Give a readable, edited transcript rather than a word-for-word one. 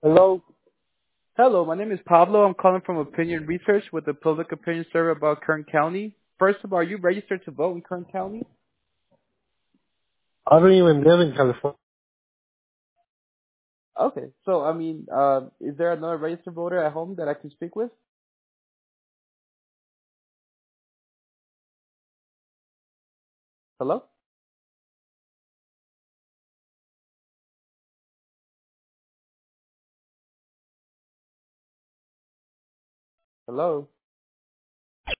Hello. Hello, my name is Pablo. I'm calling from Opinion Research with the public opinion survey about Kern County. First of all, are you registered to vote in Kern County? I don't even live in California. Okay, so is there another registered voter at home that I can speak with? Hello? Hello?